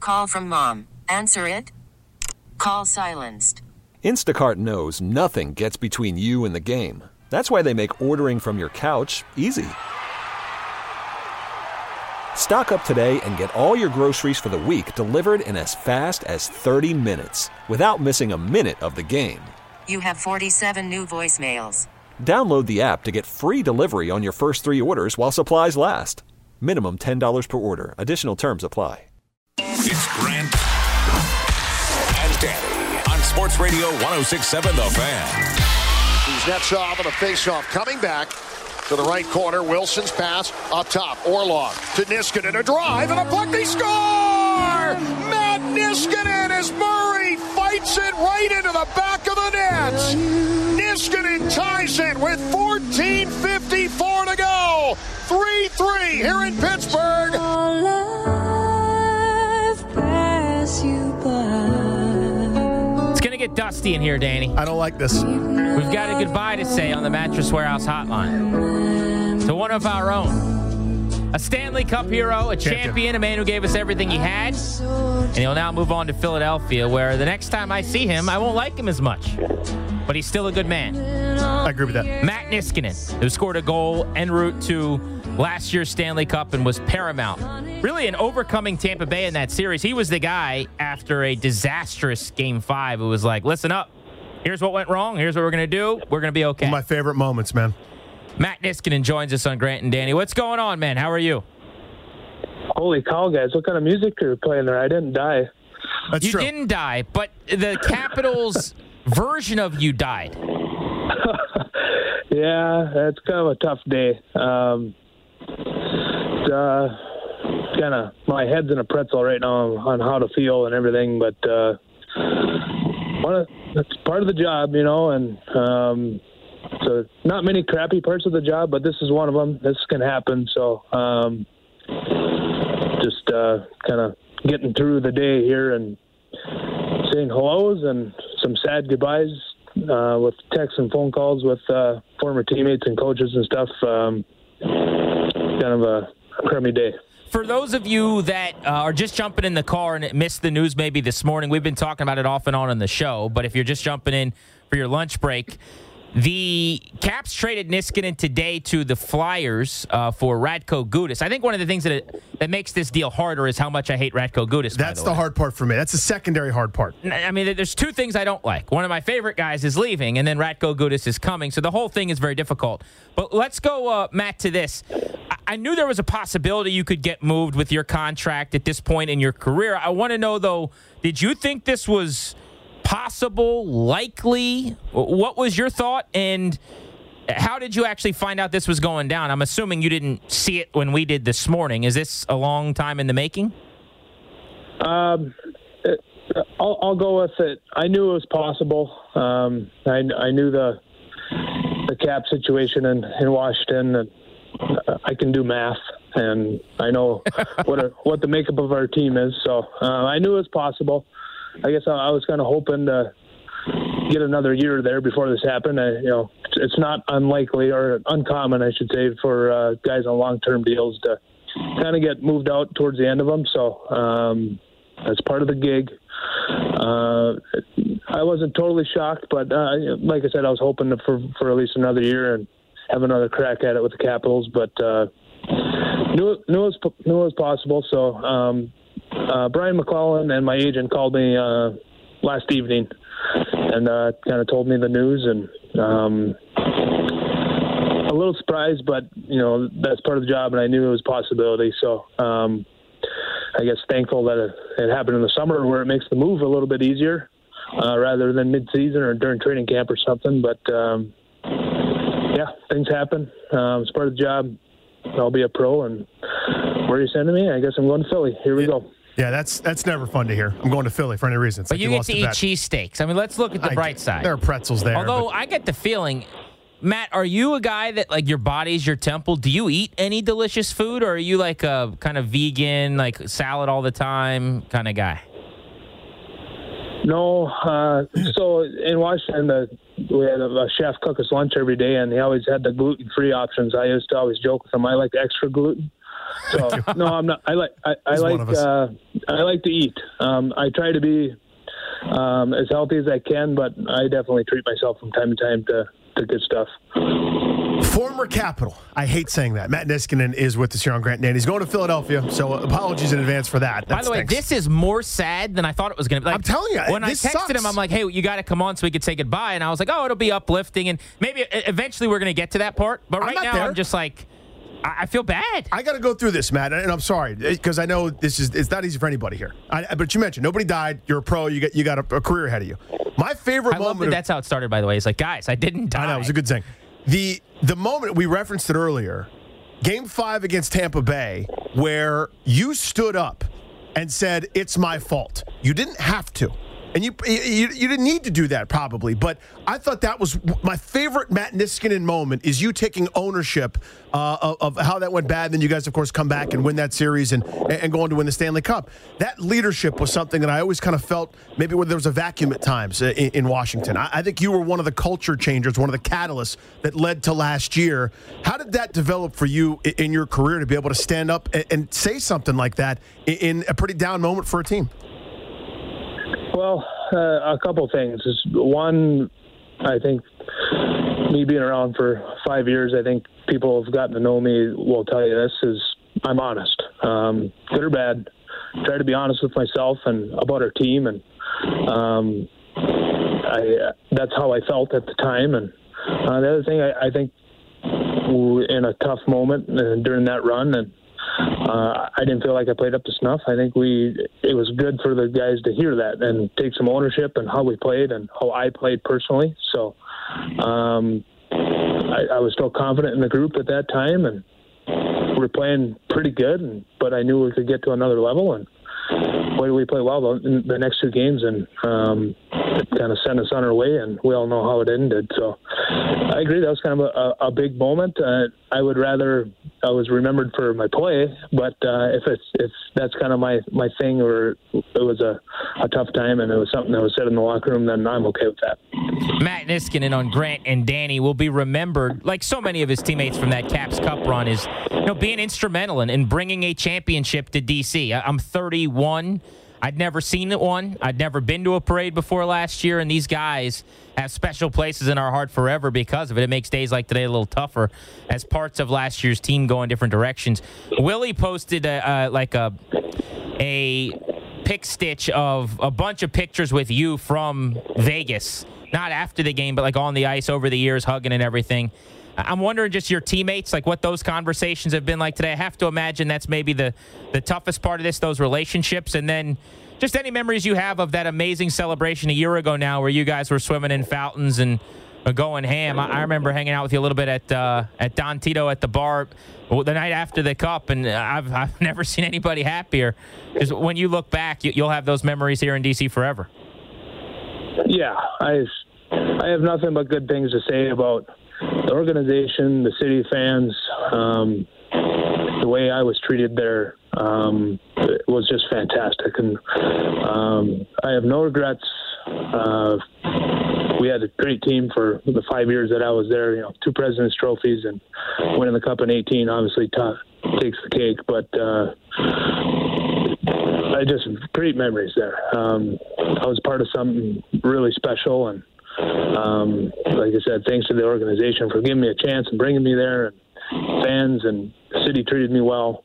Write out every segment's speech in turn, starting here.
Call from mom. Answer it. Call silenced. Instacart knows nothing gets between you and the game. That's why they make ordering from your couch easy. Stock up today and get all your groceries for the week delivered in as fast as 30 minutes without missing a minute of the game. You have 47 new voicemails. Download the app to get free delivery on your first 3 orders while supplies last. Minimum $10 per order. Additional terms apply. It's Grant and Danny on Sports Radio 106.7 The Fan. Kuznetsov and a face-off coming back to the right corner. Wilson's pass up top. Orlov to Niskanen. A drive and a puck. They score! Matt Niskanen as Murray fights it right into the back of the net. Niskanen ties it with 14:54 to go. 3-3 here in Pittsburgh. It's going to get dusty in here, Danny. I don't like this. We've got a goodbye to say on the Mattress Warehouse hotline to one of our own. A Stanley Cup hero, a champion, a man who gave us everything he had. And he'll now move on to Philadelphia, where the next time I see him, I won't like him as much. But he's still a good man. I agree with that. Matt Niskanen, who scored a goal en route to last year's Stanley Cup and was paramount. Really in overcoming Tampa Bay in that series. He was the guy after a disastrous Game 5 who was like, listen up. Here's what went wrong. Here's what we're going to do. We're going to be okay. One of my favorite moments, man. Matt Niskanen joins us on Grant and Danny. What's going on, man? How are you? Holy cow, guys. What kind of music are you playing there? I didn't die. That's you true. didn't die, but the Capitals version of you died. Yeah, it's kind of a tough day. Kind of my head's in a pretzel right now on how to feel and everything, but it's part of the job, you know, and so not many crappy parts of the job, but this is one of them. This can happen, so just kind of getting through the day here and saying hellos and some sad goodbyes with texts and phone calls with former teammates and coaches and stuff. Kind of a crummy day. For those of you that are just jumping in the car and missed the news maybe this morning, we've been talking about it off and on the show, but if you're just jumping in for your lunch break, the Caps traded Niskanen today to the Flyers for Radko Gudas. I think one of the things that makes this deal harder is how much I hate Radko Gudas. That's the hard part for me. That's the secondary hard part. I mean, there's two things I don't like. One of my favorite guys is leaving, and then Radko Gudas is coming, so the whole thing is very difficult. But let's go, Matt, to this. I knew there was a possibility you could get moved with your contract at this point in your career. I want to know, though, did you think this was possible, likely? What was your thought, and how did you actually find out this was going down? I'm assuming you didn't see it when we did this morning. Is this a long time in the making? I'll go with it. I knew it was possible. I knew the cap situation in Washington, and I can do math, and I know what the makeup of our team is. So I knew it was possible. I guess I was kind of hoping to get another year there before this happened. It's not unlikely or uncommon, I should say, for guys on long-term deals to kind of get moved out towards the end of them. So that's part of the gig. I wasn't totally shocked, but like I said, I was hoping for at least another year and have another crack at it with the Capitals. But knew it was possible. So. Brian McClellan and my agent called me last evening and kind of told me the news, and a little surprised, but that's part of the job, and I knew it was a possibility. So I guess thankful that it happened in the summer, where it makes the move a little bit easier rather than mid-season or during training camp or something. But yeah, things happen. It's part of the job. I'll be a pro, and where are you sending me? I guess I'm going to Philly. Here we go. Yeah, that's never fun to hear. I'm going to Philly for any reason. But you get to eat cheesesteaks. I mean, let's look at the bright side. There are pretzels there. Although I get the feeling, Matt, are you a guy that, like, your body's your temple? Do you eat any delicious food, or are you like a kind of vegan, like salad all the time kind of guy? No. So in Washington, we had a chef cook us lunch every day, and he always had the gluten-free options. I used to always joke with him, I like extra gluten. So no, I'm not. I like to eat. I try to be as healthy as I can, but I definitely treat myself from time to time to good stuff. Former Capital. I hate saying that. Matt Niskanen is with us here on Grant and Danny. He's going to Philadelphia, so apologies in advance for that. By the way, this is more sad than I thought it was going to be. Like, I'm telling you, when I texted him, I'm like, hey, you got to come on so we could say goodbye. And I was like, oh, it'll be uplifting. And maybe eventually we're going to get to that part. But right now, I'm just like, I feel bad. I got to go through this, Matt, and I'm sorry because I know it's not easy for anybody here. But you mentioned nobody died. You're a pro. You got a career ahead of you. My favorite moment. Love that that's how it started. By the way, it's like, guys, I didn't die. I know, it was a good thing. The moment we referenced it earlier, Game 5 against Tampa Bay, where you stood up and said it's my fault. You didn't have to. And you didn't need to do that probably, but I thought that was my favorite Matt Niskanen moment is you taking ownership of how that went bad. And then you guys, of course, come back and win that series and go on to win the Stanley Cup. That leadership was something that I always kind of felt maybe when there was a vacuum at times in Washington. I think you were one of the culture changers, one of the catalysts that led to last year. How did that develop for you in your career to be able to stand up and say something like that in a pretty down moment for a team? Well, a couple things. One, I think me being around for 5 years, I think people have gotten to know me will tell you this is I'm honest, good or bad. Try to be honest with myself and about our team, and that's how I felt at the time. And the other thing, I think in a tough moment during that run, and I didn't feel like I played up to snuff. I think it was good for the guys to hear that and take some ownership in how we played and how I played personally. So I was still confident in the group at that time, and we were playing pretty good, but I knew we could get to another level. And boy, we played well in the next two games, and it kind of sent us on our way, and we all know how it ended. So I agree that was kind of a big moment. I would rather I was remembered for my play, but if that's kind of my thing, or it was a tough time and it was something that was said in the locker room, then I'm okay with that. Matt Niskanen on Grant and Danny will be remembered, like so many of his teammates from that Caps Cup run, is being instrumental in bringing a championship to D.C. I'm 31. I'd never seen one. I'd never been to a parade before last year, and these guys have special places in our heart forever because of it. It makes days like today a little tougher as parts of last year's team go in different directions. Willie posted a pic stitch of a bunch of pictures with you from Vegas, not after the game, but like on the ice over the years, hugging and everything. I'm wondering just your teammates, like what those conversations have been like today. I have to imagine that's maybe the toughest part of this, those relationships. And then just any memories you have of that amazing celebration a year ago now where you guys were swimming in fountains and going ham. I remember hanging out with you a little bit at Don Tito at the bar the night after the Cup, and I've never seen anybody happier. Because when you look back, you'll have those memories here in D.C. forever. Yeah, I have nothing but good things to say about the organization, the city fans, the way I was treated there was just fantastic. And I have no regrets. We had a great team for the 5 years that I was there, 2 President's Trophies, and winning the Cup in 18 obviously takes the cake. But I just great memories there. I was part of something really special, and like I said, thanks to the organization for giving me a chance and bringing me there, and fans and the city treated me well.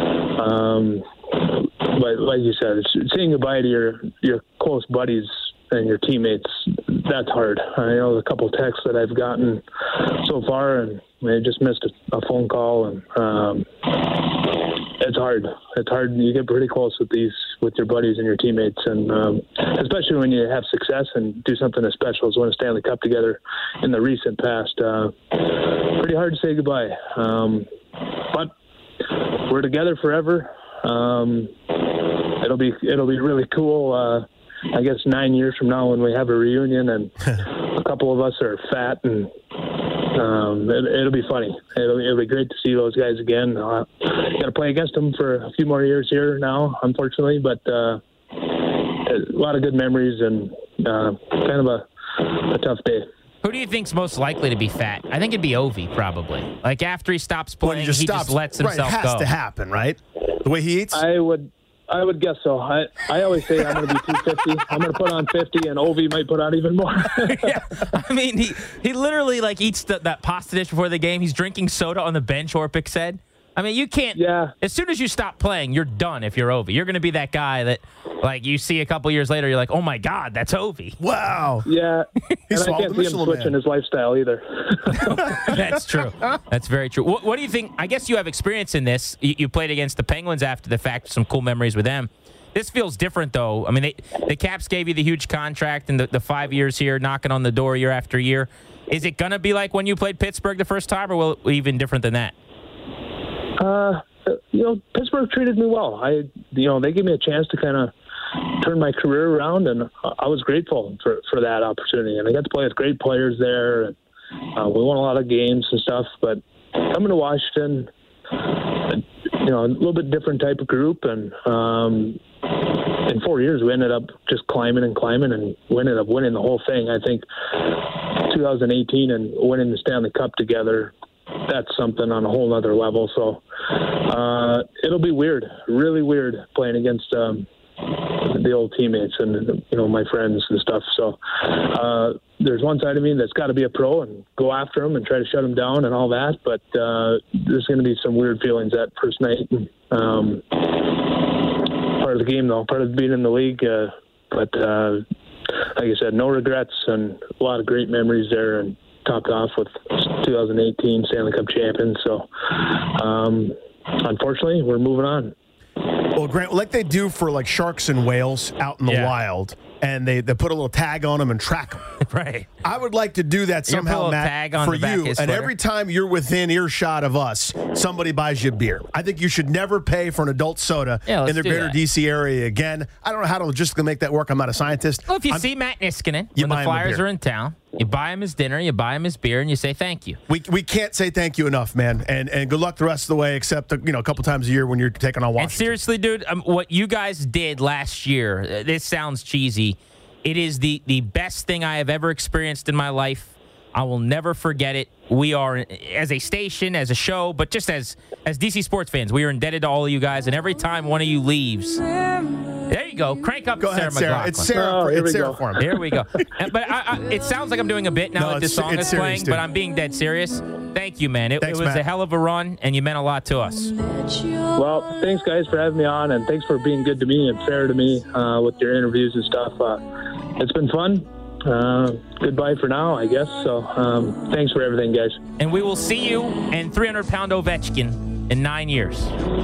But like you said, saying goodbye to your close buddies and your teammates, that's hard. I know a couple of texts that I've gotten so far, and I just missed a phone call, and it's hard. It's hard. You get pretty close with your buddies and your teammates, and especially when you have success and do something as special as win a Stanley Cup together in the recent past. Pretty hard to say goodbye, but we're together forever. It'll be really cool. I guess 9 years from now when we have a reunion and a couple of us are fat, and it'll be funny. It'll be great to see those guys again. Got to play against them for a few more years here now, unfortunately, but a lot of good memories and kind of a tough day. Who do you think's most likely to be fat? I think it'd be Ovi, probably. Like, after he stops playing, he just lets himself go. Right, it has to happen, right? The way he eats? I would guess so. I always say I'm going to be 250. I'm going to put on 50, and Ovi might put on even more. Yeah. I mean, he literally, like, eats that pasta dish before the game. He's drinking soda on the bench, Orpik said. I mean, you can't. Yeah. As soon as you stop playing, you're done if you're Ovi. You're going to be that guy that, like, you see a couple years later, you're like, oh, my God, that's Ovi. Wow. Yeah. And I can't see him switching his lifestyle either. That's true. That's very true. What do you think? I guess you have experience in this. You played against the Penguins after the fact, some cool memories with them. This feels different, though. I mean, the Caps gave you the huge contract and the 5 years here, knocking on the door year after year. Is it going to be like when you played Pittsburgh the first time, or will it be even different than that? Pittsburgh treated me well. They gave me a chance to kind of turn my career around, and I was grateful for that opportunity. And I got to play with great players there, and we won a lot of games and stuff. But coming to Washington, a little bit different type of group, and in 4 years we ended up just climbing, and we ended up winning the whole thing. I think 2018 and winning the Stanley Cup together, that's something on a whole other level. So it'll be weird, really weird, playing against the old teammates and my friends and stuff. So there's one side of me that's got to be a pro and go after them and try to shut them down and all that. But there's going to be some weird feelings that first night. Part of the game, though, part of being in the league. But like I said, no regrets and a lot of great memories there, and topped off with 2018 Stanley Cup champions. So, unfortunately, we're moving on. Well, Grant, like they do for like sharks and whales out in the wild, and they put a little tag on them and track them. Right. I would like to do that somehow, Matt, for you. And every time you're within earshot of us, somebody buys you a beer. I think you should never pay for an adult soda in the greater D.C. area again. I don't know how to logistically make that work. I'm not a scientist. Well, if you see Matt Niskanen when the Flyers are in town, you buy him his dinner, you buy him his beer, and you say thank you. We can't say thank you enough, man. And good luck the rest of the way, except a couple times a year when you're taking on Washington. And seriously, dude, what you guys did last year, this sounds cheesy. It is the best thing I have ever experienced in my life. I will never forget it. We are, as a station, as a show, but just as DC sports fans, we are indebted to all of you guys. And every time one of you leaves, there you go. Crank up Sarah McLachlan. It's Sarah for him. Here we go. But it sounds like I'm doing a bit now that this song is playing, but I'm being dead serious. Thank you, man. It was a hell of a run, and you meant a lot to us. Well, thanks, guys, for having me on, and thanks for being good to me and fair to me with your interviews and stuff. It's been fun. Goodbye for now, I guess. So thanks for everything, guys. And we will see you and 300-pound Ovechkin in 9 years.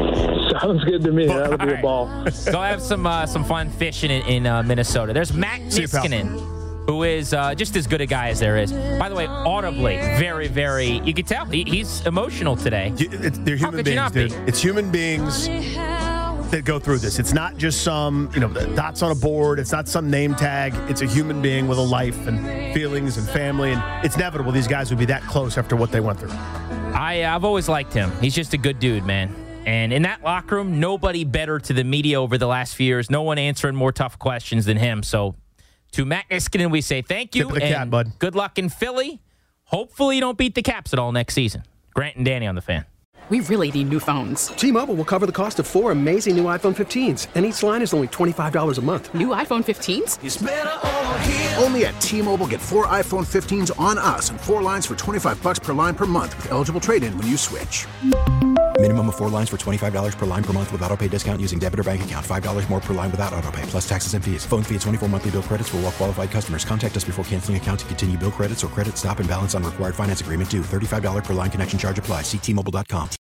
Sounds good to me. That'll be a ball. Go have some fun fishing in Minnesota. There's Matt Niskanen, who is just as good a guy as there is. By the way, audibly, very, very, you can tell he's emotional today. They're human beings, dude. It's human beings that go through this. It's not just some, dots on a board. It's not some name tag. It's a human being with a life and feelings and family. And it's inevitable these guys would be that close after what they went through. I've always liked him. He's just a good dude, man. And in that locker room, nobody better to the media over the last few years. No one answering more tough questions than him. So to Matt Niskanen, we say thank you. Tip of the cap, bud. Good luck in Philly. Hopefully you don't beat the Caps at all next season. Grant and Danny on The Fan. We really need new phones. T-Mobile will cover the cost of 4 amazing new iPhone 15s, and each line is only $25 a month. New iPhone 15s? It's better over here. Only at T-Mobile, get 4 iPhone 15s on us and 4 lines for $25 per line per month with eligible trade-in when you switch. Minimum of 4 lines for $25 per line per month with autopay discount using debit or bank account. $5 more per line without autopay, plus taxes and fees. Phone fee at 24 monthly bill credits for well-qualified customers. Contact us before canceling account to continue bill credits or credit stop and balance on required finance agreement due. $35 per line connection charge applies. See T-Mobile.com.